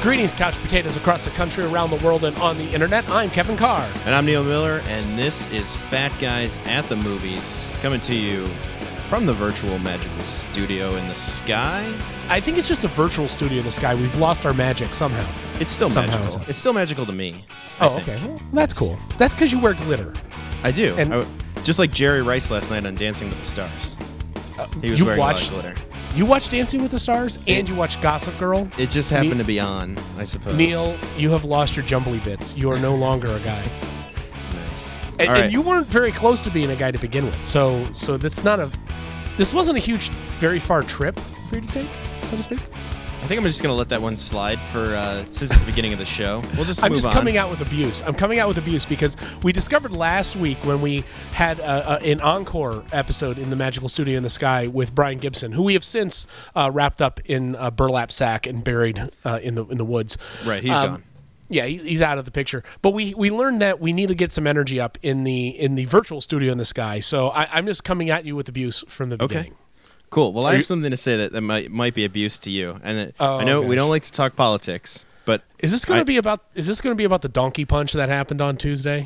Greetings, couch potatoes across the country, around the world, and on the internet. I'm Kevin Carr. And I'm Neil Miller, and this is Fat Guys at the Movies, coming to you from the virtual magical studio in the sky. I think it's just a virtual studio in the sky. We've lost our magic somehow. It's still Somehow magical. It's still magical to me. Oh, okay. Well, that's cool. That's because you wear glitter. I do. And just like Jerry Rice last night on Dancing with the Stars. He was wearing a lot of glitter. You watched Dancing with the Stars, and you watched Gossip Girl. It just happened to be on, I suppose. Neil, you have lost your jumbly bits. You are no longer a guy. Nice. And you weren't very close to being a guy to begin with. So that's not a. This wasn't a huge, very far trip for you to take, so to speak. I think I'm just going to let that one slide for since it's the beginning of the show. We'll just I'm move just on. coming out with abuse. I'm coming out with abuse because we discovered last week when we had an encore episode in the Magical Studio in the Sky with Brian Gibson, who we have since wrapped up in a burlap sack and buried in the woods. Right, he's gone. Yeah, he's out of the picture. But we learned that we need to get some energy up in the virtual studio in the sky. So I'm just coming at you with abuse from the beginning. Cool. Well, I have something to say that might be abuse to you, and I know gosh. we don't like to talk politics, but Is this going to be about the donkey punch that happened on Tuesday?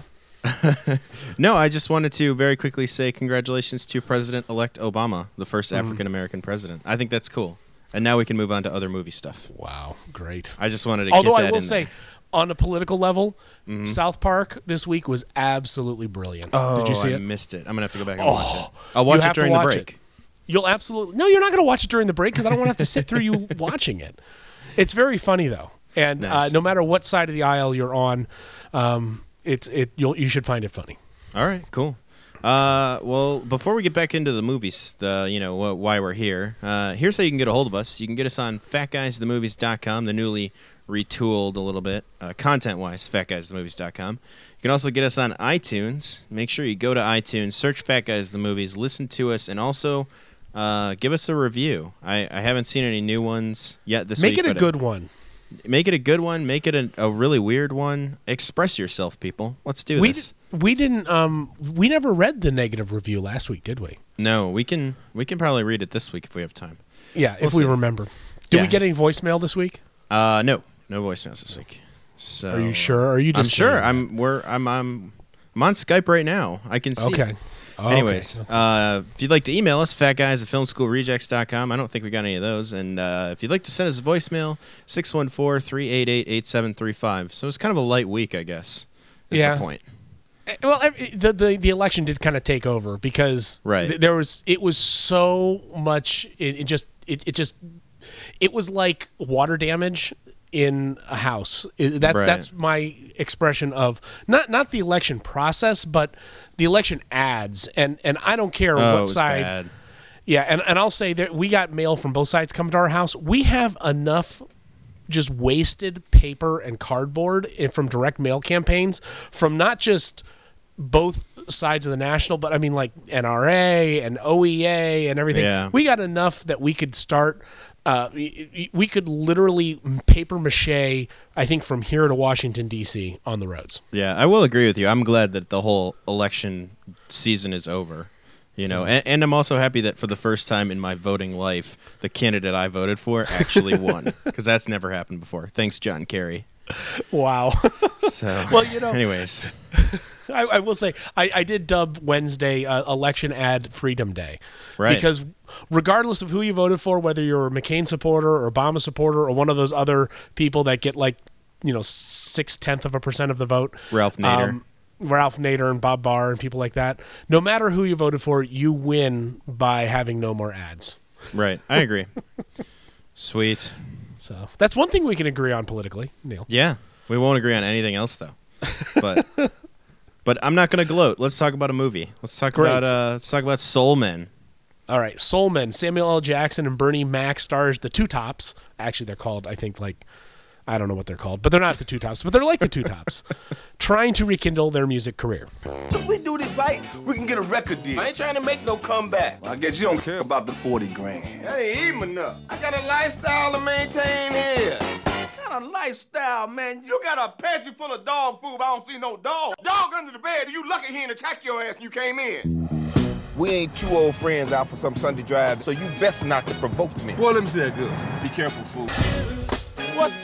No, I just wanted to very quickly say congratulations to President-elect Obama, the first African-American president. I think that's cool. And now we can move on to other movie stuff. Wow, great. I just wanted to Although get that I will in say, there. on a political level, South Park this week was absolutely brilliant. Did you see I it? missed it. I'm going to have to go back and watch it. I'll watch You it have to during the watch break. it. You'll absolutely... No, you're not going to watch it during the break because I don't want to have to sit through you watching it. It's very funny, though. And Nice. No matter what side of the aisle you're on, you should find it funny. All right, cool. Well, before we get back into the movies, why we're here, here's how you can get a hold of us. You can get us on fatguysthemovies.com, the newly retooled a little bit, content-wise, fatguysthemovies.com. You can also get us on iTunes. Make sure you go to iTunes, search Fat Guys the Movies, listen to us, and also give us a review. I haven't seen any new ones yet this week. Make it a good one. Make it a good one. Make it a really weird one. Express yourself, people. Let's do this. We didn't. We never read the negative review last week, did we? No, we can probably read it this week if we have time. Yeah, We'll if we see. remember. Did we get any voicemail this week? No voicemails this week. So Are you sure? Or are you I'm just sure. saying that? I'm on Skype right now. I can see. Okay. Anyways, Okay. if you'd like to email us, fatguys@filmschoolrejects.com. I don't think we got any of those. And if you'd like to send us a voicemail, 614-388-8735. So it's kind of a light week, I guess. Is the point. Well, the election did kind of take over because Right. it was so much. It was like water damage in a house. That's my expression of not the election process, but the election ads. And I don't care It what was side. bad. Yeah, and I'll say that we got mail from both sides coming to our house. We have enough just wasted paper and cardboard from direct mail campaigns from not just both sides of the national, but I mean like NRA and OEA and everything. Yeah. We got enough that we could start. We could literally paper mache, I think, from here to Washington, D.C. on the roads. Yeah, I will agree with you. I'm glad that the whole election season is over. And I'm also happy that for the first time in my voting life, the candidate I voted for actually won, because that's never happened before. Thanks, John Kerry. Wow. So, Well, anyways. I will say I did dub Wednesday election ad Freedom Day, Right. Because regardless of who you voted for, whether you're a McCain supporter or Obama supporter or one of those other people that get 0.6% of the vote, Ralph Nader. And Bob Barr and people like that, no matter who you voted for, you win by having no more ads. Right, I agree. Sweet. So that's one thing we can agree on politically, Neil. Yeah, we won't agree on anything else though. But I'm not going to gloat. Let's talk about a movie. Let's talk about Soul Men. All right, Soul Men. Samuel L. Jackson and Bernie Mac stars the Two Tops. Actually, they're called, I think, I don't know what they're called, but they're not the Two Tops, but they're like the Two Tops, trying to rekindle their music career. If we do this right, we can get a record deal. I ain't trying to make no comeback. Well, I guess you don't care about the 40 grand. That ain't even enough. I got a lifestyle to maintain here. What kind of lifestyle, man? You got a pantry full of dog food, but I don't see no dog. Dog under the bed, you lucky he didn't attack your ass when you came in. We ain't two old friends out for some Sunday drive, so you best not to provoke me. Boy, let me say that good. Be careful, fool. What's that?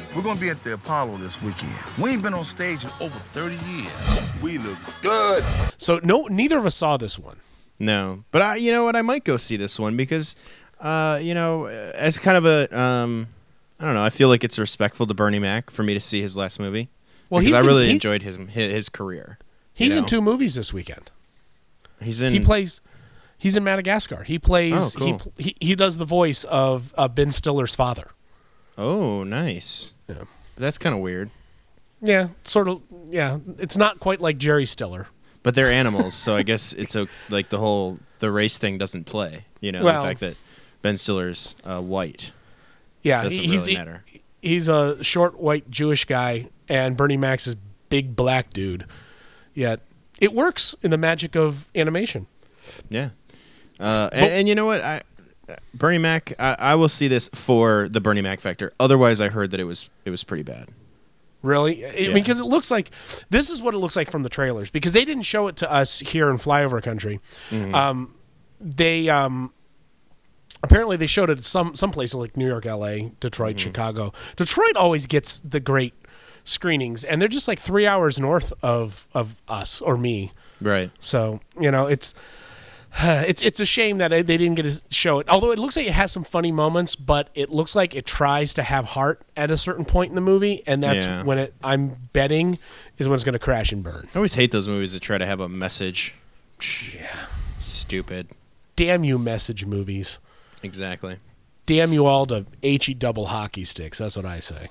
We're gonna be at the Apollo this weekend. We ain't been on stage in over 30 years. We look good. So neither of us saw this one. No, but you know what? I might go see this one because, as kind of a, I don't know. I feel like it's respectful to Bernie Mac for me to see his last movie. Well, I really enjoyed his career. He's in 2 movies this weekend. He's in. He's in Madagascar. He plays. Oh, cool. He does the voice of Ben Stiller's father. Oh, nice. Yeah, that's kind of weird. Yeah, sort of. Yeah, it's not quite like Jerry Stiller. But they're animals, so I guess it's like the race thing doesn't play. You know, well, the fact that Ben Stiller's white. Yeah, doesn't really matter. He's a short white Jewish guy, and Bernie Mac's is big black dude. Yet it works in the magic of animation. Yeah, and you know what? Bernie Mac, I will see this for the Bernie Mac factor. Otherwise, I heard that it was pretty bad. Really? Because it looks like this is what it looks like from the trailers. Because they didn't show it to us here in Flyover Country. Mm-hmm. They apparently they showed it at some places like New York, L.A., Detroit, Chicago. Detroit always gets the great screenings, and they're just like 3 hours north of us or me. Right. So it's a shame that they didn't get to show it. Although it looks like it has some funny moments, but it looks like it tries to have heart at a certain point in the movie, and that's when I'm betting is when it's going to crash and burn. I always hate those movies that try to have a message. Yeah. Stupid. Damn you, message movies. Exactly. Damn you all to HE double hockey sticks. That's what I say.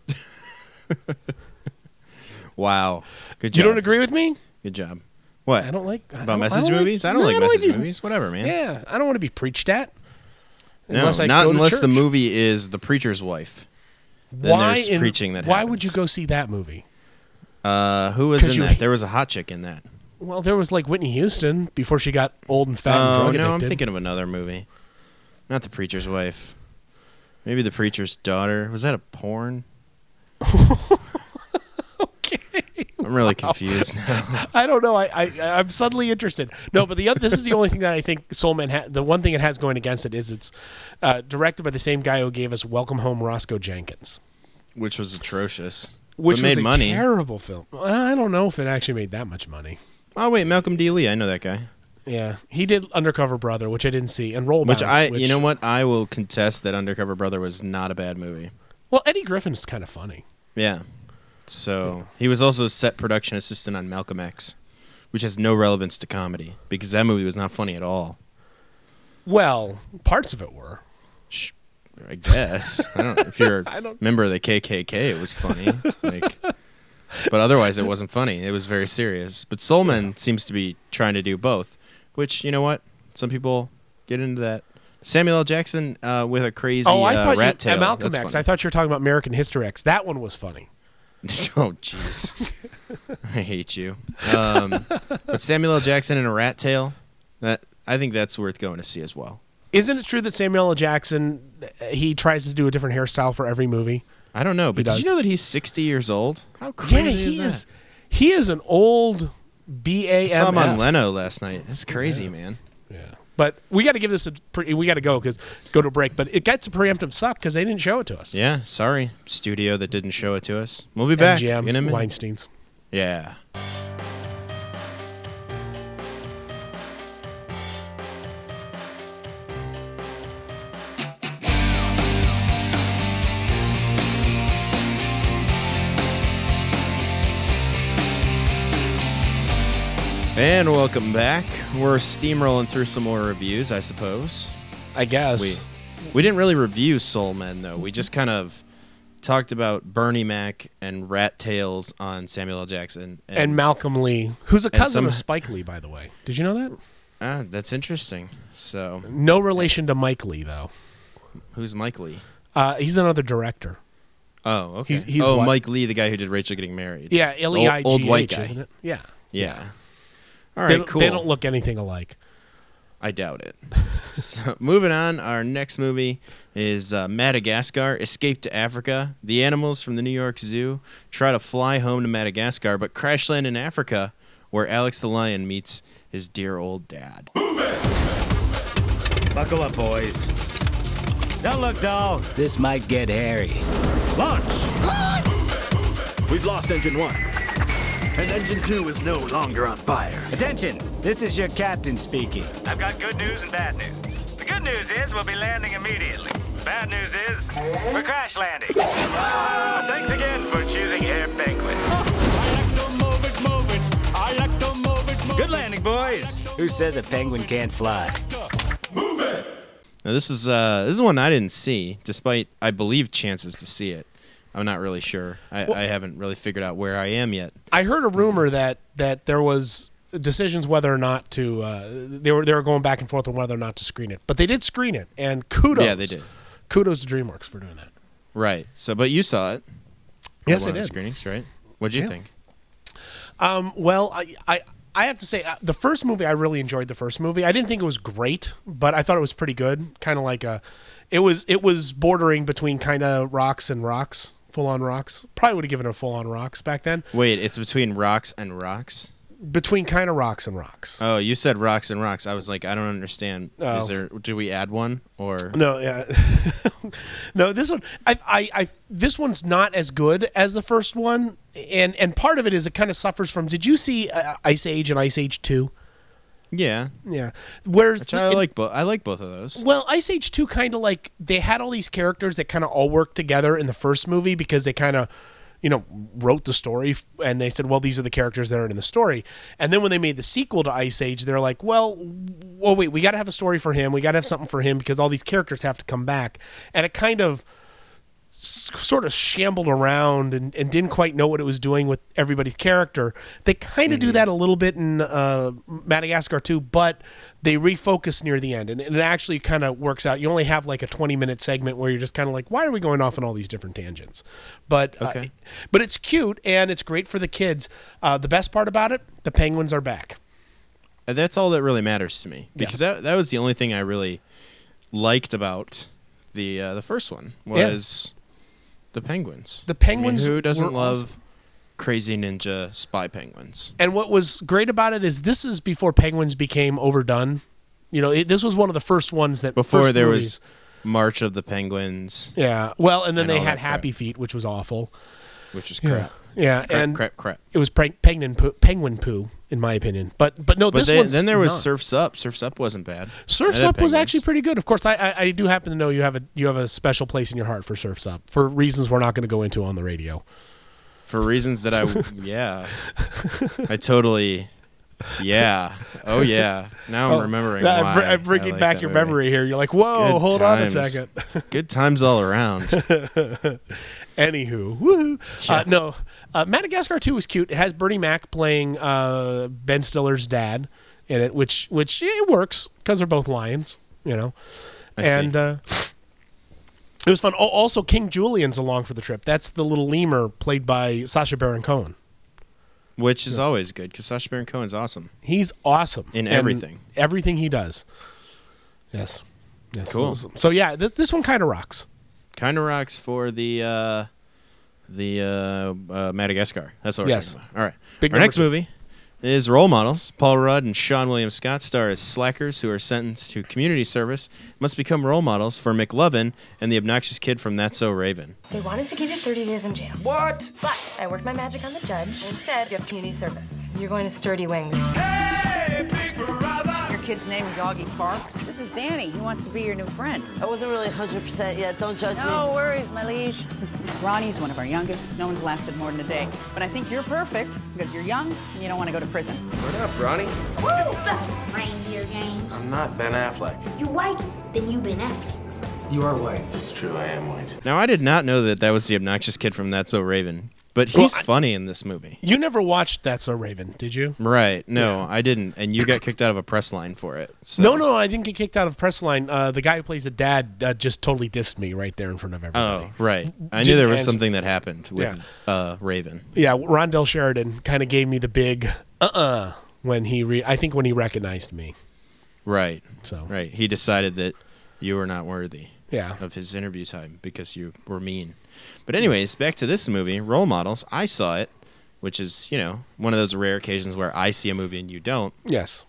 Wow. Good job. You don't agree with me? Good job. What? I don't like about message movies. I don't like message movies. Whatever, man. Yeah, I don't want to be preached at. No, not unless the movie is The Preacher's Wife. Then there's preaching that happens. Why would you go see that movie? Who was in that? There was a hot chick in that. Well, there was like Whitney Houston before she got old and fat and drug addicted. No, I'm thinking of another movie. Not The Preacher's Wife. Maybe The Preacher's Daughter. Was that a porn? Okay. I'm really confused now. I don't know. I'm suddenly interested. No, but this is the only thing that I think Soul Man the one thing it has going against it is it's directed by the same guy who gave us Welcome Home, Roscoe Jenkins. Which was atrocious. Which was made money. Terrible film. I don't know if it actually made that much money. Oh, wait, Malcolm D. Lee. I know that guy. Yeah. He did Undercover Brother, which I didn't see, and Roll Bounce. You know what? I will contest that Undercover Brother was not a bad movie. Well, Eddie Griffin's kind of funny. Yeah. So he was also a set production assistant on Malcolm X, which has no relevance to comedy because that movie was not funny at all. Well, parts of it were. I guess. I don't know. If you're a member of the KKK, it was funny. But otherwise, it wasn't funny. It was very serious. But Soul Man seems to be trying to do both, which, you know what? Some people get into that. Samuel L. Jackson with a crazy rat tail. Malcolm X. I thought you were talking about American History X. That one was funny. Oh, jeez. I hate you. But Samuel L. Jackson in a rat tail, I think that's worth going to see as well. Isn't it true that Samuel L. Jackson, he tries to do a different hairstyle for every movie? I don't know, but did you know that he's 60 years old? How crazy is that? He is an old BAMF. I saw him on Leno last night. That's crazy, man. Yeah. But we got to give this we got to go to break. But it gets a preemptive suck because they didn't show it to us. Yeah, sorry, studio that didn't show it to us. We'll be back in a minute. Weinstein's. Yeah. And welcome back. We're steamrolling through some more reviews, I suppose. I guess. We didn't really review Soul Men, though. We just kind of talked about Bernie Mac and rat tails on Samuel L. Jackson. And Malcolm Lee, who's a cousin of Spike Lee, by the way. Did you know that? That's interesting. So no relation to Mike Lee, though. Who's Mike Lee? He's another director. Oh, okay. He's Mike Lee, the guy who did Rachel Getting Married. Yeah, L-E-I-G-H, old white guy. isn't it? Yeah. Yeah. All right, cool. They don't look anything alike. I doubt it. So, moving on, our next movie is Madagascar, Escape to Africa. The animals from the New York Zoo try to fly home to Madagascar, but crash land in Africa, where Alex the lion meets his dear old dad. Buckle up, boys. Don't look, doll. This might get hairy. Launch! We've lost engine 1. And engine 2 is no longer on fire. Attention! This is your captain speaking. I've got good news and bad news. The good news is we'll be landing immediately. Bad news is we're crash landing. Thanks again for choosing Air Penguin. Good landing, boys. Who says a penguin can't fly? Now this is one I didn't see, despite I believe chances to see it. I'm not really sure. I haven't really figured out where I am yet. I heard a rumor that there was decisions whether or not to they were going back and forth on whether or not to screen it, but they did screen it, and kudos. Yeah, they did. Kudos to DreamWorks for doing that. Right. So, but you saw it. Yes, one I of the did. screenings, right? What'd you think? Well, I have to say the first movie, I really enjoyed the first movie. I didn't think it was great, but I thought it was pretty good. Kind of like it was bordering between kind of rocks and rocks, full on rocks. Probably would have given it a full on rocks back then. Wait, it's between rocks and rocks? Between kind of rocks and rocks. Oh, you said rocks and rocks. I was like, I don't understand. Oh. Do we add one or No, yeah. No, this one this one's not as good as the first one, and part of it is it kind of suffers from. Did you see Ice Age and Ice Age 2? Yeah. Yeah. Whereas I like both of those. Well, Ice Age 2 kind of like they had all these characters that kind of all worked together in the first movie because they kind of wrote the story and they said, well, these are the characters that are in the story. And then when they made the sequel to Ice Age, they're like, well, wait, we got to have a story for him. We got to have something for him because all these characters have to come back. And it kind of sort of shambled around and didn't quite know what it was doing with everybody's character. They kind of do that a little bit in Madagascar too, but they refocus near the end, and it actually kind of works out. You only have like a 20-minute segment where you're just kind of like, why are we going off on all these different tangents? But but it's cute and it's great for the kids. The best part about it, the penguins are back. That's all that really matters to me because that was the only thing I really liked about the first one was. The penguins. The penguins. I mean, who doesn't love awesome. crazy ninja spy penguins? And what was great about it is this is before penguins became overdone. This was one of the first ones that before there was March of the Penguins. Yeah. Well, and then and they all had that Happy Feet, which was awful. Which is crap. Yeah, Crap. It was penguin poo, in my opinion. But no, this one's then there was not. Surf's Up. Surf's Up wasn't bad. Surf's Up was actually pretty good. Of course, I do happen to know you have a special place in your heart for Surf's Up for reasons we're not going to go into on the radio. For reasons that I totally. Yeah. Oh, yeah. Now I'm remembering why. I'm bringing like back that your movie. memory here. You're like, whoa, Good hold times. on a second. Good times all around. Anywho, woohoo. Madagascar 2 was cute. It has Bernie Mac playing Ben Stiller's dad in it, which it works because they're both lions, And it was fun. Also, King Julian's along for the trip. That's the little lemur played by Sacha Baron Cohen. Which is always good because Sacha Baron Cohen's awesome. He's awesome. In everything. Everything he does. Yes. Cool. So yeah, this one kind of rocks. Kind of rocks for the Madagascar. That's what we're talking about. All right. Our next movie is Role Models. Paul Rudd and Seann William Scott star as slackers who are sentenced to community service, must become role models for McLovin and the obnoxious kid from That's So Raven. They wanted to give you 30 days in jail. What? But I worked my magic on the judge. Instead, you have community service. You're going to Sturdy Wings. Hey, big brother! Your kid's name is Augie Farks. This is Danny. He wants to be your new friend. I wasn't really 100% yet. Don't judge me. No worries, my liege. Ronnie's one of our youngest. No one's lasted more than a day. But I think you're perfect because you're young and you don't want to go to prison. What up, Ronnie? What's up, Reindeer Games? I'm not Ben Affleck. You white? Then you Ben Affleck. You are white. It's true, I am white. Now, I did not know that was the obnoxious kid from That's So Raven, but he's funny in this movie. You never watched That's So Raven, did you? Right. No, I didn't. And you got kicked out of a press line for it. So. No, I didn't get kicked out of press line. The guy who plays the dad just totally dissed me right there in front of everybody. Oh, right. I knew there was something that happened with Raven. Yeah, Rondell Sheridan kind of gave me the big when I think when he recognized me. Right. So right. He decided that you were not worthy of his interview time because you were mean. But anyways, back to this movie, Role Models. I saw it, which is, one of those rare occasions where I see a movie and you don't. Yes.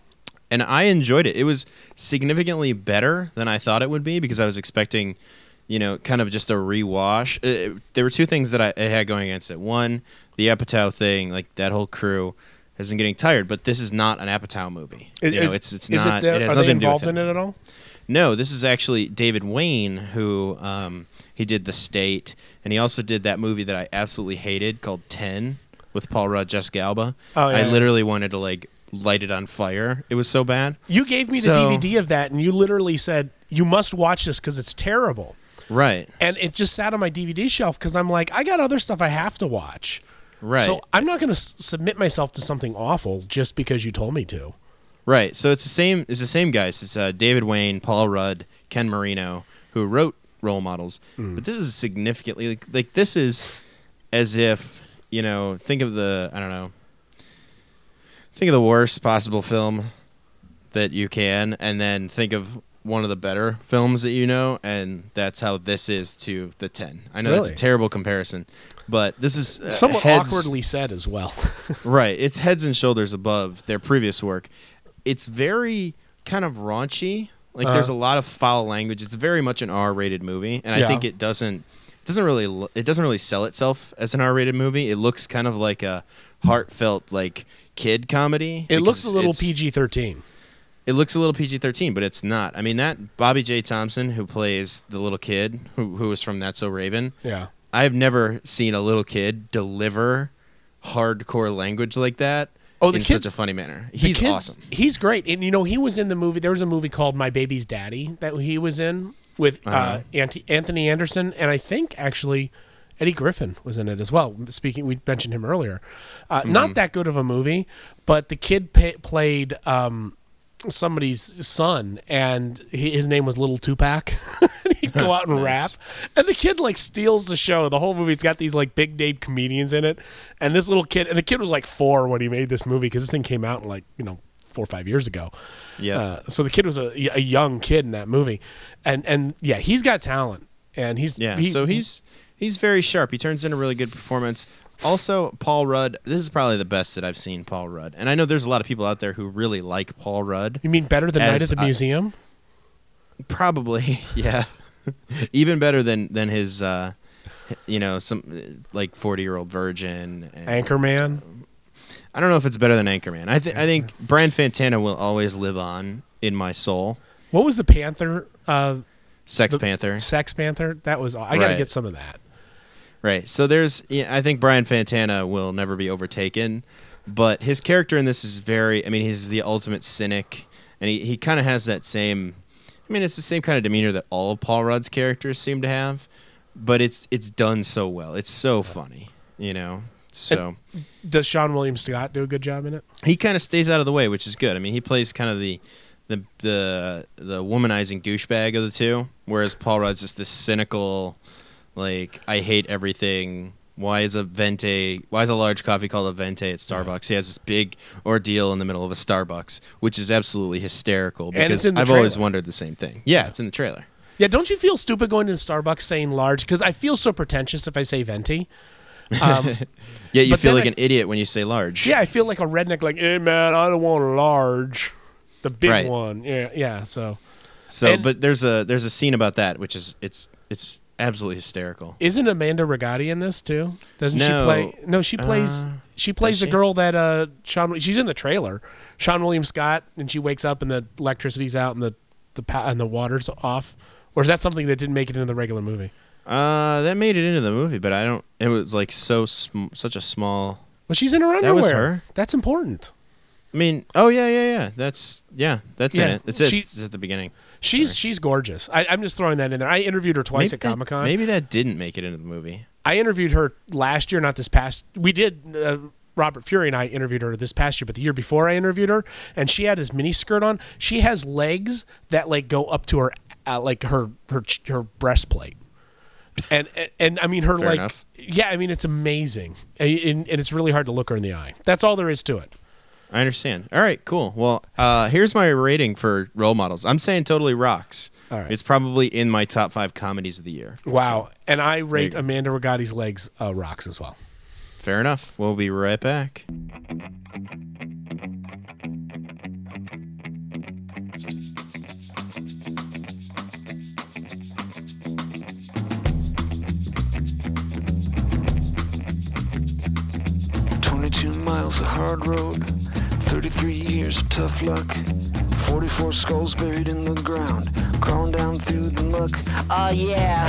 And I enjoyed it. It was significantly better than I thought it would be because I was expecting, kind of just a rewash. There were two things that it had going against it. One, the Apatow thing, like that whole crew has been getting tired, but this is not an Apatow movie. It's not. It has are nothing they to do involved with in it at all? No, this is actually David Wayne, who he did The State, and he also did that movie that I absolutely hated called 10 with Paul Rudd, Jessica Alba. Oh, yeah, I literally wanted to light it on fire. It was so bad. You gave me the DVD of that, and you literally said, you must watch this because it's terrible. Right. And it just sat on my DVD shelf because I'm like, I got other stuff I have to watch. Right. So I'm not going to submit myself to something awful just because you told me to. Right. So it's the same. It's the same guys. It's David Wayne, Paul Rudd, Ken Marino, who wrote Role Models. But this is significantly like this is as if think of the worst possible film that you can, and then think of one of the better films that and that's how this is to the 10. I know that's a terrible comparison, but this is somewhat awkwardly said as well. Right. It's heads and shoulders above their previous work. It's very kind of raunchy. Like there's a lot of foul language. It's very much an R-rated movie, and I think it doesn't really sell itself as an R-rated movie. It looks kind of like a heartfelt kid comedy. It looks a little PG-13. It looks a little PG-13, but it's not. I mean, that Bobby J. Thompson, who plays the little kid, who was from That's So Raven. Yeah. I've never seen a little kid deliver hardcore language like that in such a funny manner. He's awesome. He's great. And, he was in the movie. There was a movie called My Baby's Daddy that he was in with Anthony Anderson. And I think, actually, Eddie Griffin was in it as well. We mentioned him earlier. Not that good of a movie, but the kid played somebody's son, and his name was Little Tupac. He'd go out and Nice. rap, and the kid steals the show. The whole movie's got these big name comedians in it, and this little kid, and the kid was 4 when he made this movie because this thing came out in 4 or 5 years ago. Yeah. So the kid was a young kid in that movie, and yeah, he's got talent, and he's very sharp. He turns in a really good performance. Also, Paul Rudd, this is probably the best that I've seen Paul Rudd. And I know there's a lot of people out there who really like Paul Rudd. You mean better than Night at the Museum? Probably, yeah. Even better than his, some 40-Year-Old Virgin. And, Anchorman? I don't know if it's better than Anchorman. I think Brian Fantana will always live on in my soul. What was the Panther? Sex Panther. Sex Panther? That was... I got to get some of that. Right. So I think Brian Fantana will never be overtaken, but his character in this is he's the ultimate cynic, and he kind of has that same, it's the same kind of demeanor that all of Paul Rudd's characters seem to have, but it's done so well. It's so funny, so. And does Sean William Scott do a good job in it? He kind of stays out of the way, which is good. He plays kind of the womanizing douchebag of the two, whereas Paul Rudd's just this cynical, I hate everything. Why is a large coffee called a Venti at Starbucks? He has this big ordeal in the middle of a Starbucks, which is absolutely hysterical because I've always wondered the same thing. Yeah, it's in the trailer. Yeah, don't you feel stupid going to Starbucks saying large? Because I feel so pretentious if I say Venti. Yeah, you feel like an idiot when you say large. Yeah, I feel like a redneck, hey, man, I don't want a large. The big one. Yeah, so. But there's a scene about that, which is, it's absolutely hysterical. Isn't Amanda Rigatti in this too? Doesn't she play? No, she plays. She plays the girl that She's in the trailer. Sean William Scott, and she wakes up and the electricity's out and the water's off. Or is that something that didn't make it into the regular movie? That made it into the movie, but I don't. It was such a small. Well, she's in her underwear. That was her. That's important. Yeah. That's in it. It's at the beginning. She's gorgeous. I'm just throwing that in there. I interviewed her twice at Comic-Con. Maybe that didn't make it into the movie. I interviewed her last year, not this past. We did. Robert Fury and I interviewed her this past year, but the year before I interviewed her, and she had this mini skirt on. She has legs that go up to her, her breastplate. And her Fair enough. it's amazing, and it's really hard to look her in the eye. That's all there is to it. I understand. All right, cool. Well, here's my rating for Role Models. I'm saying totally rocks. All right. It's probably in my top 5 comedies of the year. Wow. So, and I rate Amanda Rigatti's legs rocks as well. Fair enough. We'll be right back. miles of hard road, 33 years of tough luck, 44 skulls buried in the ground, crawling down through the muck. Oh yeah.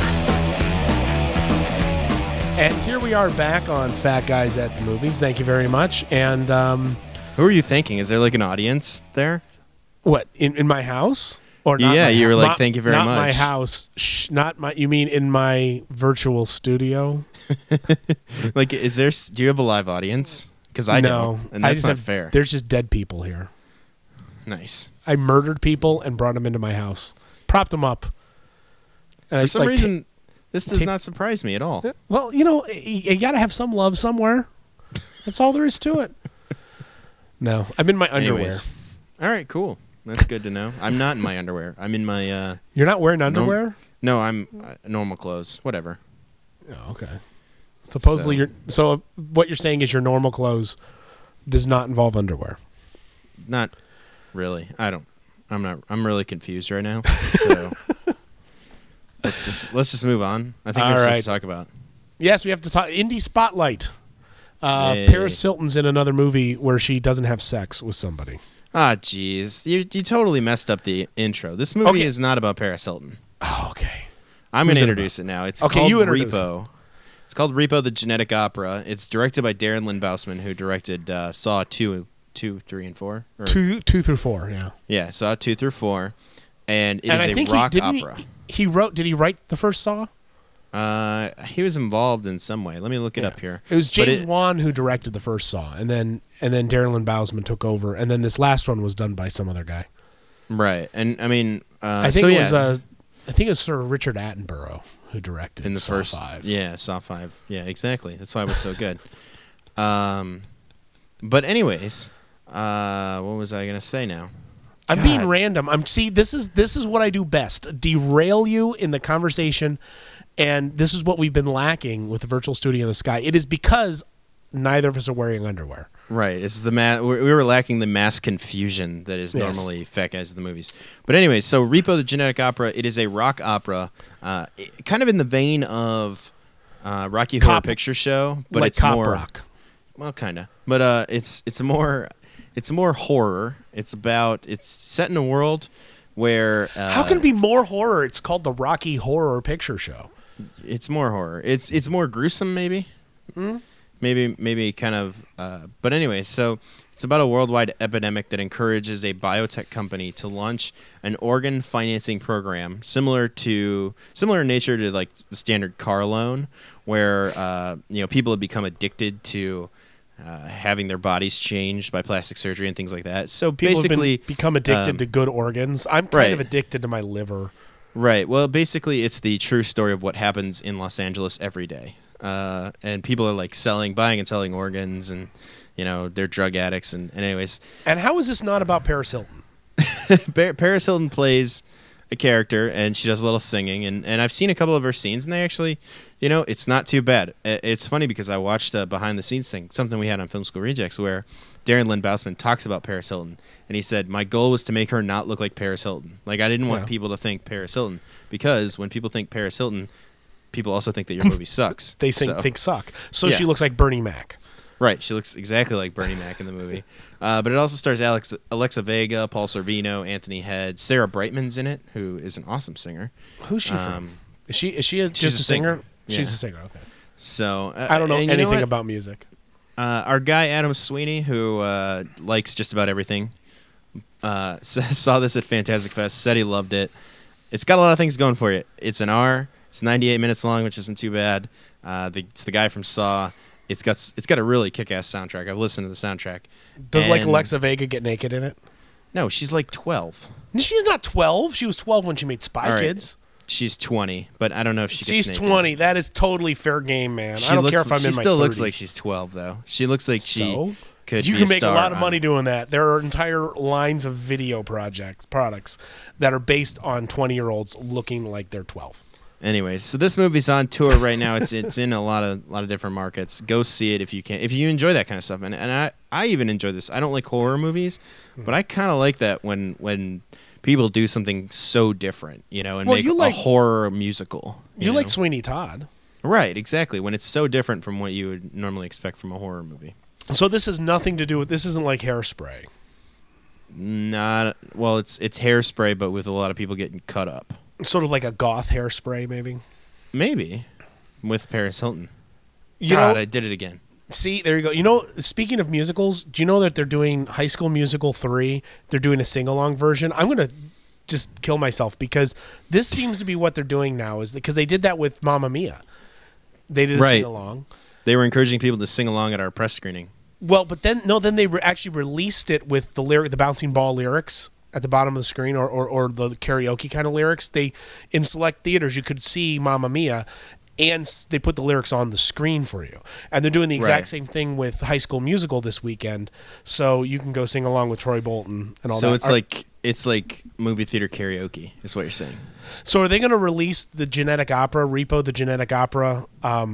And here we are back on Fat Guys at the Movies. Thank you very much. And who are you thanking? Is there like an audience there? What, in my house? Or not? Yeah, you were like, not, thank you very much. Not my house. Not my. You mean in my virtual studio? Like, do you have a live audience? Because I don't, and that's not fair. There's just dead people here. Nice. I murdered people and brought them into my house, propped them up. For some reason, this does not surprise me at all. Well, you got to have some love somewhere. That's all there is to it. No, I'm in my underwear. Anyways. All right, cool. That's good to know. I'm not in my underwear. I'm in my... You're not wearing underwear? No, I'm normal clothes. Whatever. Oh, okay. Supposedly, so what you're saying is your normal clothes does not involve underwear. Not really. I'm really confused right now. So let's just move on. I think that's what to talk about. Yes, we have to talk Indie Spotlight. Paris Hilton's in another movie where she doesn't have sex with somebody. Ah, jeez. You totally messed up the intro. This movie is not about Paris Hilton. Oh, okay. I'm going to introduce it now. It's called Repo. It's called Repo, the Genetic Opera. It's directed by Darren Lynn Bousman, who directed Saw 2, 3, and 4. 2 through 4, yeah. Yeah, Saw 2 through 4. And it is a rock opera. Did he write the first Saw? He was involved in some way. Let me look it up here. It was James Wan who directed the first Saw, and then Darren Lynn Bousman took over, and then this last one was done by some other guy. Right, and I mean, I think it was Sir Richard Attenborough who directed in the Saw first 5. Yeah, Saw 5. Yeah, exactly. That's why it was so good. But anyways, what was I gonna say now? I'm being random. This is what I do best: derail you in the conversation. And this is what we've been lacking with the Virtual Studio in the Sky. It is because neither of us are wearing underwear. Right. It's we were lacking the mass confusion that is normally Fat Guys at the Movies. But anyway, so Repo, the Genetic Opera, it is a rock opera, kind of in the vein of Rocky Horror Picture Show, but like it's cop more rock. Well, kind of. But it's more horror. It's set in a world where how can it be more horror? It's called the Rocky Horror Picture Show. It's more horror. It's more gruesome, maybe. Maybe kind of. But anyway, so it's about a worldwide epidemic that encourages a biotech company to launch an organ financing program similar in nature to like the standard car loan, where people have become addicted to having their bodies changed by plastic surgery and things like that. So people basically, have become addicted to good organs. I'm kind of addicted to my liver. Right. Well, basically, it's the true story of what happens in Los Angeles every day. And people are like buying and selling organs, and they're drug addicts. And anyways. And how is this not about Paris Hilton? Paris Hilton plays a character, and she does a little singing. And I've seen a couple of her scenes, and they actually, it's not too bad. It's funny because I watched a behind the scenes thing, something we had on Film School Rejects, where Darren Lynn Bousman talks about Paris Hilton, and he said, my goal was to make her not look like Paris Hilton. Like, I didn't want people to think Paris Hilton, because when people think Paris Hilton, people also think that your movie sucks. They think suck. So she looks like Bernie Mac. Right, she looks exactly like Bernie Mac in the movie. But it also stars Alexa Vega, Paul Sorvino, Anthony Head. Sarah Brightman's in it, who is an awesome singer. Who's she from? Is she just a singer? Yeah. She's a singer, okay. So I don't know anything about music. Our guy Adam Sweeney, who likes just about everything, saw this at Fantastic Fest, said he loved it. It's got a lot of things going for it. It's an hour. It's 98 minutes long, which isn't too bad. It's the guy from Saw. It's got a really kick-ass soundtrack. I've listened to the soundtrack. Does like Alexa Vega get naked in it? No, she's like 12. She's not 12. She was 12 when she made Spy Kids. She's 20, but I don't know if she gets naked. She's 20. That is totally fair game, man. I don't care if I'm in my 30s. She still looks like she's 12, though. She looks like she could You be can a make a star lot of money doing that. There are entire lines of video products that are based on 20-year-olds looking like they're 12. Anyways, so this movie's on tour right now. It's in a lot of different markets. Go see it if you can. If you enjoy that kind of stuff, and I even enjoy this. I don't like horror movies, but I kind of like that when people do something so different, and make a horror musical. You like Sweeney Todd. Right, exactly. When it's so different from what you would normally expect from a horror movie. So this has nothing to do with. This isn't like Hairspray. Not well. It's Hairspray, but with a lot of people getting cut up. Sort of like a goth Hairspray, maybe. Maybe with Paris Hilton. God, I did it again. See, there you go. You know, speaking of musicals, do you know that they're doing High School Musical 3? They're doing a sing-along version. I'm going to just kill myself because this seems to be what they're doing now, is because they did that with Mamma Mia. They did a sing-along. They were encouraging people to sing along at our press screening. Well, but then they actually released it with the bouncing ball lyrics at the bottom of the screen, or the karaoke kind of lyrics. In select theaters, you could see Mamma Mia, and they put the lyrics on the screen for you. And they're doing the exact same thing with High School Musical this weekend, so you can go sing along with Troy Bolton and all that. So it's like movie theater karaoke, is what you're saying. So are they going to release the Genetic Opera, Repo the Genetic Opera,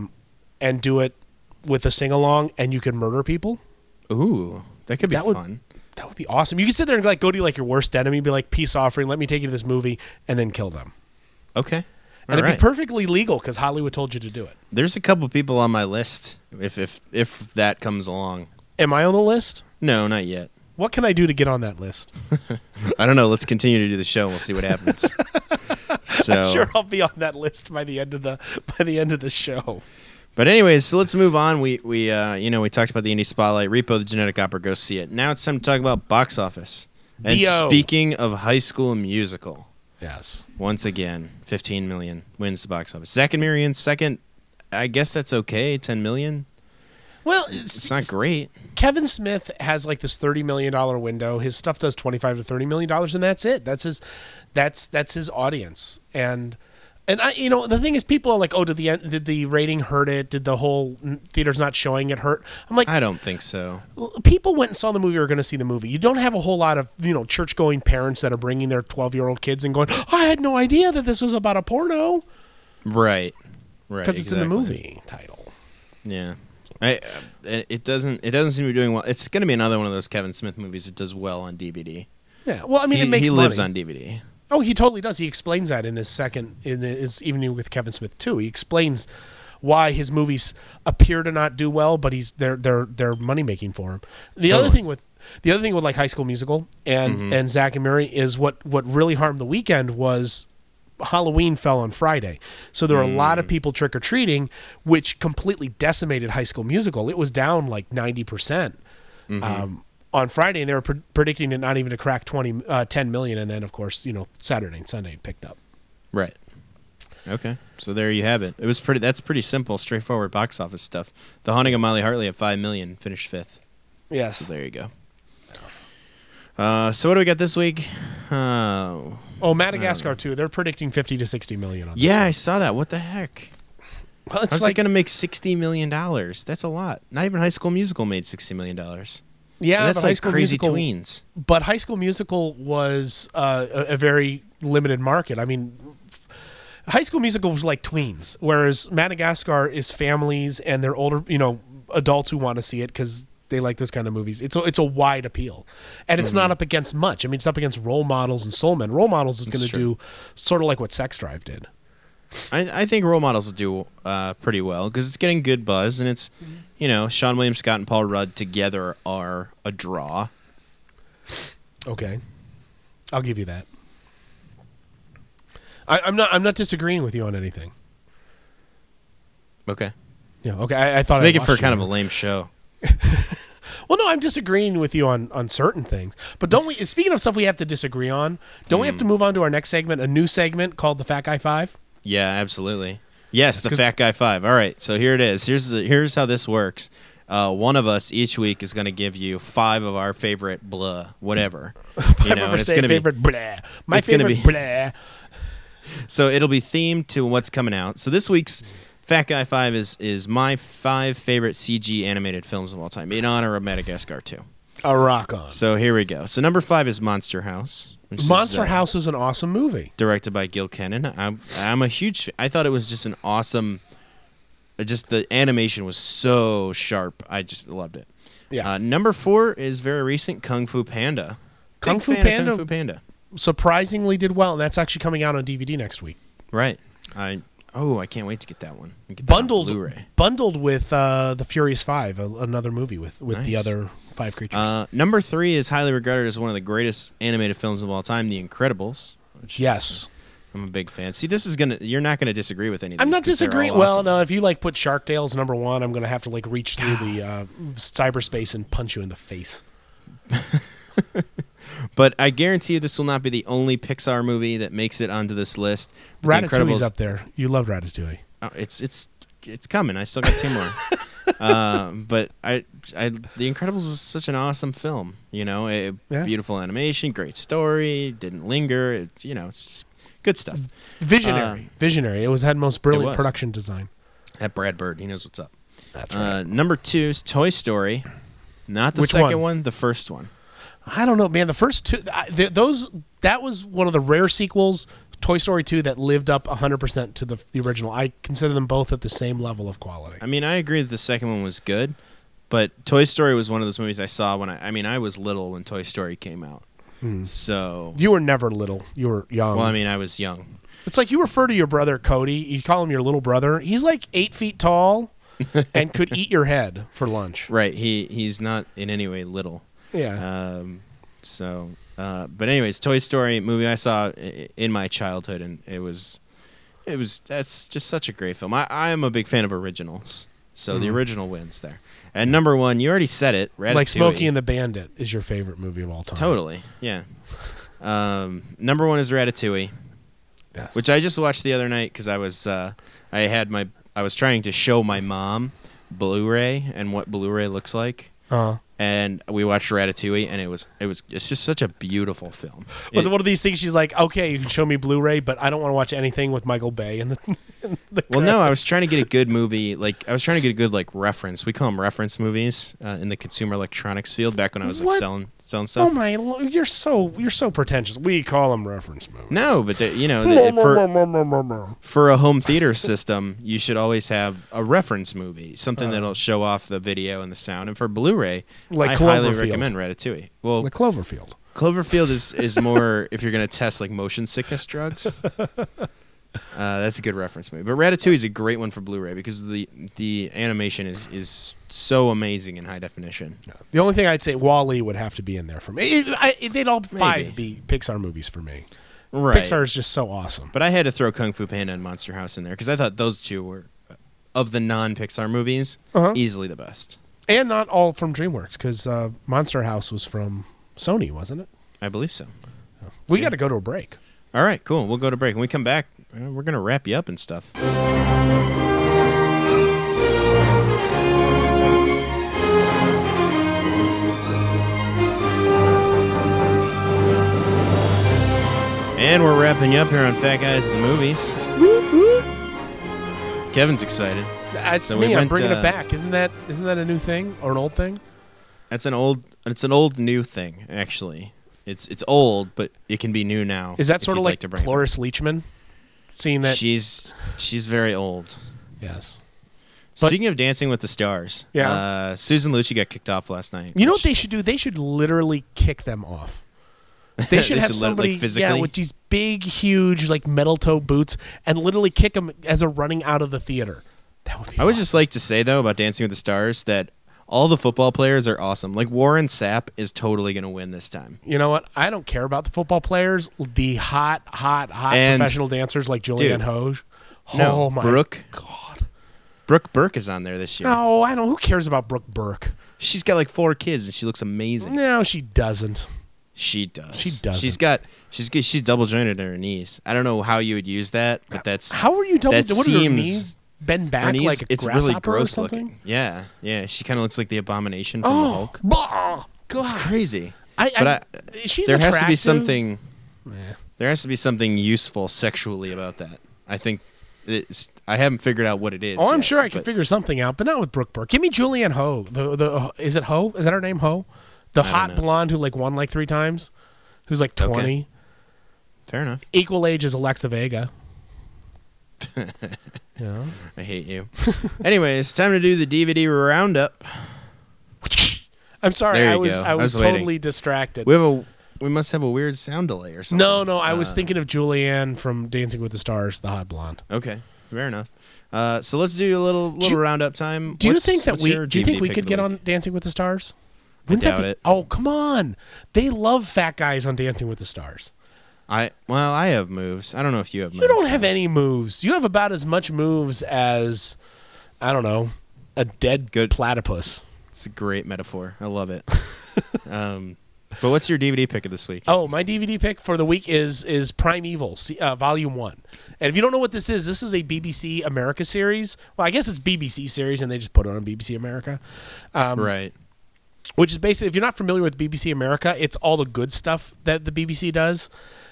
and do it with a sing-along, and you can murder people? Ooh, that could be fun. That would be awesome. You can sit there and like go to like your worst enemy, be like, peace offering, let me take you to this movie, and then kill them. Okay. And it'd be perfectly legal because Hollywood told you to do it. There's a couple people on my list if that comes along. Am I on the list? No, not yet. What can I do to get on that list? I don't know. Let's continue to do the show and we'll see what happens. I'm sure I'll be on that list by the end of the show. But anyways, so let's move on. We talked about the Indie Spotlight, Repo the Genetic Opera, go see it. Now it's time to talk about box office. And speaking of High School Musical. Yes. Once again, 15 million wins the box office. Zack and Miri in second. I guess that's okay. 10 million. Well, it's not great. Kevin Smith has like this $30 million window. His stuff does $25 to $30 million, and that's it. That's his audience. And I, the thing is, people are like, oh, did the rating hurt it? Did the whole theater's not showing it hurt? I'm like, I don't think so. People went and saw the movie or are going to see the movie. You don't have a whole lot of, church-going parents that are bringing their 12-year-old kids and going, I had no idea that this was about a porno. Right. Because it's in the movie title. Yeah. It doesn't seem to be doing well. It's going to be another one of those Kevin Smith movies that does well on DVD. Yeah. Well, I mean, it makes money. He lives on DVD. Oh, he totally does. He explains that in his Evening with Kevin Smith too. He explains why his movies appear to not do well, but they're money making for him. The other thing with like High School Musical and Zack and Miri is what really harmed the weekend was Halloween fell on Friday. So there were a lot of people trick or treating, which completely decimated High School Musical. It was down like 90%. On Friday, and they were predicting it not even to crack 10 million, and then of course, Saturday and Sunday it picked up. Right. Okay. So there you have it. That's pretty simple, straightforward box office stuff. The Haunting of Molly Hartley at 5 million finished 5th. Yes. So there you go. So what do we got this week? Madagascar 2. They're predicting 50 to 60 million on that. Yeah, I saw that. What the heck? Well, how's it going to make $60 million? That's a lot. Not even High School Musical made $60 million. Yeah, and that's High like School crazy Musical, tweens. But High School Musical was a very limited market. I mean, High School Musical was like tweens, whereas Madagascar is families and they're older, adults who want to see it because they like those kind of movies. It's a wide appeal, and it's not up against much. I mean, it's up against Role Models and Soul Men. Role Models is going to do sort of like what Sex Drive did. I think Role Models will do pretty well because it's getting good buzz, and it's Sean William Scott and Paul Rudd together are a draw. Okay, I'll give you that. I'm not disagreeing with you on anything. Okay. Yeah. Okay. I thought Let's make it for kind of a lame show. Well, no, I'm disagreeing with you on certain things. But don't we? Speaking of stuff we have to disagree on, don't we have to move on to our next segment, a new segment called the Fat Guy 5? Yeah, absolutely. Yes, the Fat Guy 5. All right, so here it is. Here's how this works. One of us each week is going to give you 5 of our favorite blah, whatever. It's going to be favorite blah. My favorite blah. So it'll be themed to what's coming out. So this week's Fat Guy 5 is my 5 favorite CG animated films of all time, in honor of Madagascar 2. A rock on. So here we go. So number 5 is Monster House. Monster House is an awesome movie. Directed by Gil Kenan. I'm a huge fan. I thought it was just an awesome... Just the animation was so sharp. I just loved it. Yeah. Number 4 is very recent, Kung Fu Panda. Kung Fu Panda surprisingly did well, and that's actually coming out on DVD next week. Right. I Oh, I can't wait to get that one. Get that on Blu-ray. Bundled with the Furious 5, another movie with the other 5 creatures. Number 3 is highly regarded as one of the greatest animated films of all time, The Incredibles. Yes. I'm a big fan. See, you're not gonna disagree with any of these. I'm not disagreeing. Awesome. Well, no, if you put Shark Tale as number 1, I'm gonna have to reach through the cyberspace and punch you in the face. But I guarantee you this will not be the only Pixar movie that makes it onto this list. Ratatouille's up there. You love Ratatouille. Oh, it's coming. I still got 2 more. But The Incredibles was such an awesome film. Beautiful animation, great story, didn't linger. It's just good stuff. Visionary. It had most brilliant production design. That Brad Bird, he knows what's up. That's right. Number 2 is Toy Story. Not the second one, the first one. I don't know, man. The first 2, that was one of the rare sequels, Toy Story 2, that lived up 100% to the original. I consider them both at the same level of quality. I mean, I agree that the second one was good, but Toy Story was one of those movies I saw when I was little when Toy Story came out. So you were never little. You were young. Well, I mean, I was young. It's like you refer to your brother Cody. You call him your little brother. He's like 8 feet tall and could eat your head for lunch. Right. He's not in any way little. Yeah. But anyways, Toy Story movie I saw in my childhood, and that's just such a great film. I am a big fan of originals, so the original wins there. And number 1, you already said it, Ratatouille. Like Smokey and the Bandit is your favorite movie of all time. Totally, yeah. Number 1 is Ratatouille, yes. Which I just watched the other night because I was trying to show my mom Blu-ray and what Blu-ray looks like. And we watched Ratatouille, and it's just such a beautiful film. Was it one of these things? She's like, okay, you can show me Blu-ray, but I don't want to watch anything with Michael Bay in the well, no, I was trying to get a good movie. I was trying to get a good reference. We call them reference movies in the consumer electronics field. Back when I was selling stuff. Oh my, you're so pretentious. We call them reference movies. No, but for a home theater system, you should always have a reference movie, something that'll show off the video and the sound. And for Blu-ray, I highly recommend Ratatouille. Well, like Cloverfield. Cloverfield is more if you're going to test motion sickness drugs. That's a good reference movie. But Ratatouille is a great one for Blu-ray because the animation is so amazing in high definition. The only thing I'd say, WALL-E would have to be in there for me. They'd all 5 be Pixar movies for me. Right. Pixar is just so awesome. But I had to throw Kung Fu Panda and Monster House in there because I thought those 2 were, of the non-Pixar movies, easily the best. And not all from DreamWorks, because Monster House was from Sony, wasn't it? I believe so. We got to go to a break. All right, cool. We'll go to break. When we come back, we're going to wrap you up and stuff. And we're wrapping you up here on Fat Guys at the Movies. Kevin's excited. That's me. I'm bringing it back. Isn't that a new thing or an old thing? It's an old new thing, actually. It's old, but it can be new now. Is that sort of like Cloris Leachman? Seeing that she's very old. Yes. Speaking of Dancing with the Stars, Susan Lucci got kicked off last night. You know what they should do? They should literally kick them off. They should have somebody with these big, huge metal toe boots and literally kick them as they're running out of the theater. That would be would just like to say, though, about Dancing with the Stars that all the football players are awesome. Warren Sapp is totally going to win this time. You know what? I don't care about the football players. The hot professional dancers like Julianne Hoge. No, my Brooke. God. Brooke Burke is on there this year. No, I don't. Who cares about Brooke Burke? She's got 4 kids and she looks amazing. No, she doesn't. She does. She doesn't. She's double jointed in her knees. I don't know how you would use that, but that's how are you double? What are her knees? Bend back like a it's grasshopper really gross or something? looking. Yeah. She kind of looks like the Abomination from the Hulk. God, it's crazy. She's there attractive. has to be something. There has to be something useful sexually about that. I think I haven't figured out what it is. I'm sure I can figure something out, but not with Brooke Burke. Give me Julianne Hough. Is it Hough? Is that her name? Hough? The hot blonde who won 3 times, who's 20. Okay. Fair enough. Equal age as Alexa Vega. Yeah. I hate you. Anyway, it's time to do the DVD roundup. I'm sorry, There I you was go. I was waiting. totally distracted. We must have a weird sound delay or something. No, I was thinking of Julianne from Dancing with the Stars, the hot blonde. Okay. Fair enough. So let's do a little roundup time. Do you think that we DVD could get on Dancing with the Stars? I doubt it. Oh, come on. They love fat guys on Dancing with the Stars. I have moves. I don't know if you have moves. You don't have any moves. You have about as much moves as, I don't know, a dead platypus. It's a great metaphor. I love it. But what's your DVD pick of this week? Oh, my DVD pick for the week is Primeval, Volume 1. And if you don't know what this is a BBC America series. Well, I guess it's BBC series, and they just put it on BBC America. Right. Which is basically, if you're not familiar with BBC America, it's all the good stuff that the BBC does.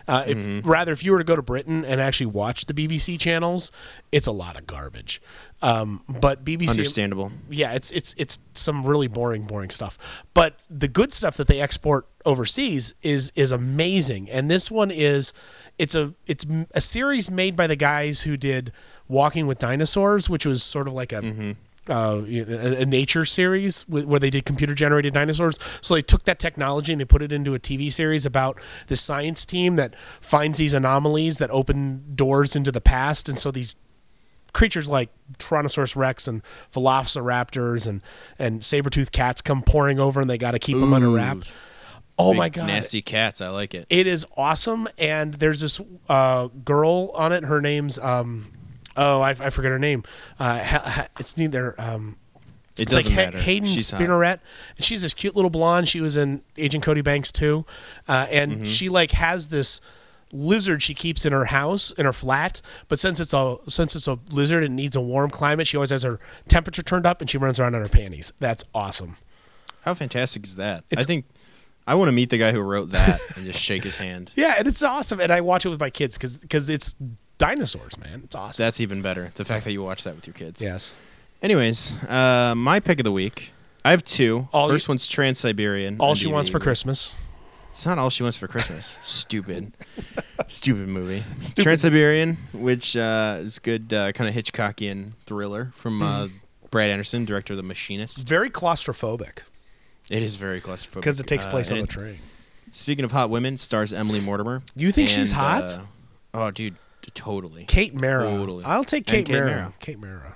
If you were to go to Britain and actually watch the BBC channels, it's a lot of garbage. But BBC, understandable. Yeah, it's some really boring stuff. But the good stuff that they export overseas is amazing. And this one it's a series made by the guys who did Walking with Dinosaurs, which was sort of like a nature series where they did computer-generated dinosaurs. So they took that technology and they put it into a TV series about the science team that finds these anomalies that open doors into the past. And so these creatures like Tyrannosaurus Rex and Velociraptors and saber-toothed cats come pouring over, and they got to keep them under wrap. Oh, my God. Nasty cats. I like it. It is awesome. And there's this girl on it. Her name's... I forget her name. It's neither. It's doesn't like matter. Hayden Spinneret. And she's this cute little blonde. She was in Agent Cody Banks too, and she like has this lizard she keeps in her house, in her flat. But since it's a lizard and needs a warm climate, she always has her temperature turned up, and she runs around in her panties. That's awesome. How fantastic is that? I think I want to meet the guy who wrote that and just shake his hand. Yeah, and it's awesome. And I watch it with my kids because it's dinosaurs, man. It's awesome. That's even better. The fact that you watch that with your kids. Yes. Anyways, my pick of the week. I have two. First one's Trans-Siberian. All She Wants for Christmas. It's not All She Wants for Christmas. Stupid movie. Trans-Siberian, which is good, kind of Hitchcockian thriller from Brad Anderson, director of The Machinist. Very claustrophobic. It is very claustrophobic because it takes place on the train. Speaking of hot women, stars Emily Mortimer. You think she's hot? Oh, dude. Totally. Kate Mara. Totally. I'll take Kate Mara. Kate Mara.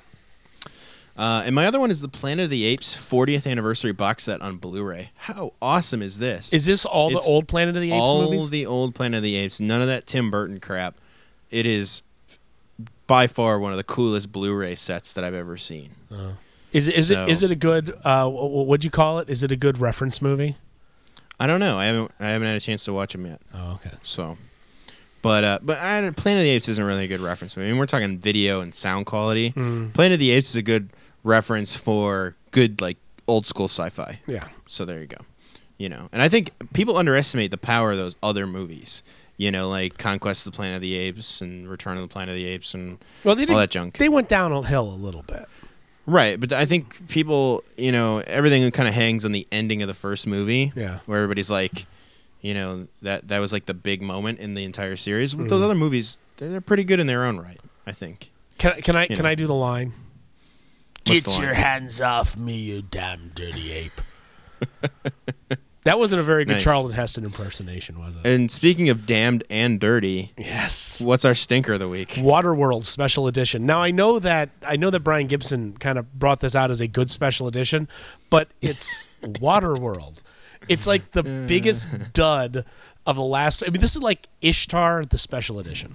And my other one is the Planet of the Apes 40th anniversary box set on Blu-ray. How awesome is this? Is this all the old Planet of the Apes movies? All the old Planet of the Apes. None of that Tim Burton crap. It is by far one of the coolest Blu-ray sets that I've ever seen. Is it a good what'd you call it? Is it a good reference movie? I don't know. I haven't had a chance to watch them yet. Oh, okay. So But Planet of the Apes isn't really a good reference movie. I mean, we're talking video and sound quality. Planet of the Apes is a good reference for good, like, old school sci-fi. Yeah. So there you go. And I think people underestimate the power of those other movies. Like Conquest of the Planet of the Apes and Return of the Planet of the Apes and all that junk. They went downhill a little bit. Right, but I think people, everything kind of hangs on the ending of the first movie. Yeah. Where everybody's like, that was like the big moment in the entire series. But those other movies, they're pretty good in their own right, I think. Can I do the line? What's Get the line? your hands off me, you damn dirty ape. That wasn't a very good Nice. Charlton Heston impersonation, was it? And speaking of damned and dirty, yes. What's our stinker of the week? Waterworld Special Edition. Now I know that Brian Gibson kind of brought this out as a good special edition, but it's Waterworld. It's like the biggest dud of the last. I mean, this is like Ishtar, the special edition.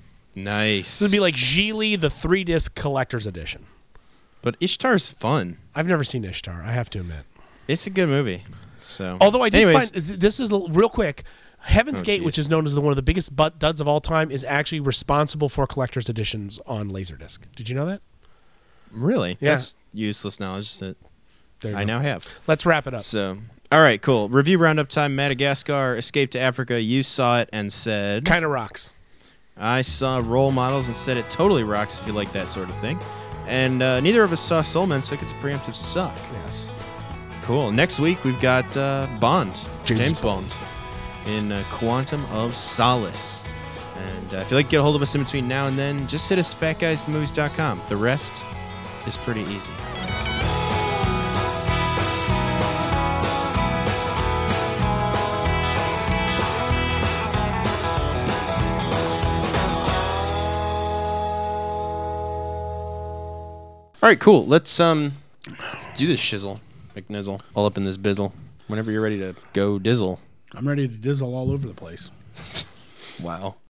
Nice. This would be like Geely, the 3-disc collector's edition. But Ishtar's fun. I've never seen Ishtar, I have to admit. It's a good movie. So, although I did Anyways. find this is real quick. Heaven's Gate, geez. which is known as one of the biggest duds of all time, is actually responsible for collector's editions on Laserdisc. Did you know that? Really? Yeah. That's useless knowledge that There you I go. now have. Let's wrap it up. So, all right, cool. Review roundup time. Madagascar, Escape to Africa. You saw it and said... Kind of rocks. I saw Role Models and said it totally rocks if you like that sort of thing. And neither of us saw Soul Man, so it's a preemptive suck. Yes. Cool. Next week, we've got Bond. James Bond. In Quantum of Solace. And if you'd like to get a hold of us in between now and then, just hit us fatguysthemovies.com. The rest is pretty easy. All right, cool. Let's do this shizzle, McNizzle, all up in this bizzle. Whenever you're ready to go dizzle. I'm ready to dizzle all over the place. Wow.